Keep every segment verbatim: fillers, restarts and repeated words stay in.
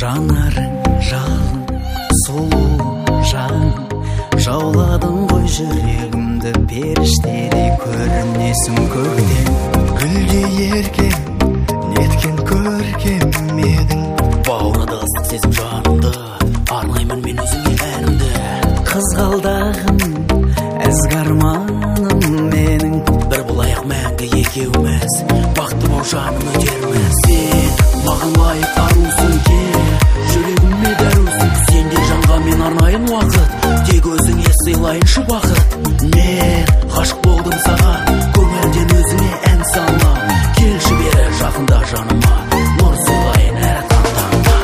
жанарың жалын, сұлу жаным, жауладың ғой жүрегімді, періштедей көрінесің көктен. Гүлдей еркем, неткен көркем едің, бауырда ыстық сезім жанымды, арнаймын мен өзіңе әнімді. Қызғалдағым, ізгі арманым менің, бір болайық мәңгі екеуміз, бақытты бол жаным өтерміз. Сен маған лайық арусың, кел жүрегіме дәрусың, сендей жанға мен арнайын уақыт, тек өзіңе сыйлайыншы бақыт. Мен ғашық болдым саған, көңілден өзіңе ән салам, келші бері жақында жаныма, нұр сыйлайын әр таңда.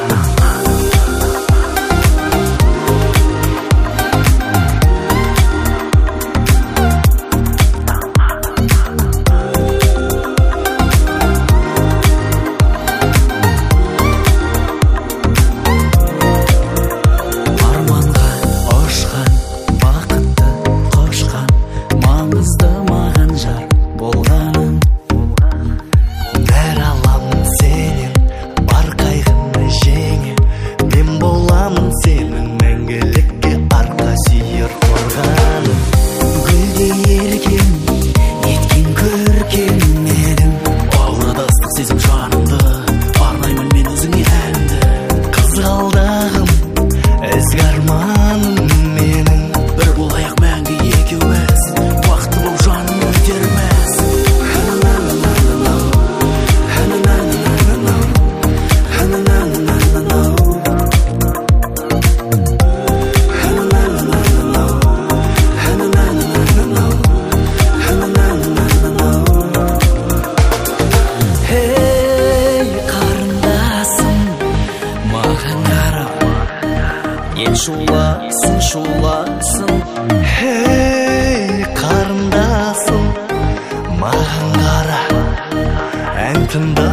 Шуласын, шуласын, хей қарындасым, маған қара, ән тыңда.